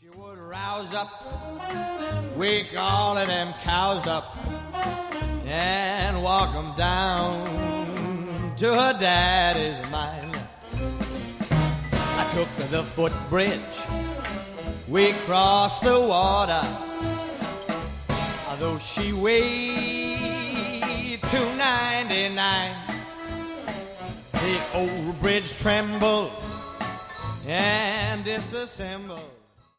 She would rouse up, wake all of them cows up, and walk them down to her daddy's mine. I took the footbridge, we crossed the water, although she weighed 299. The old bridge trembled and disassembled.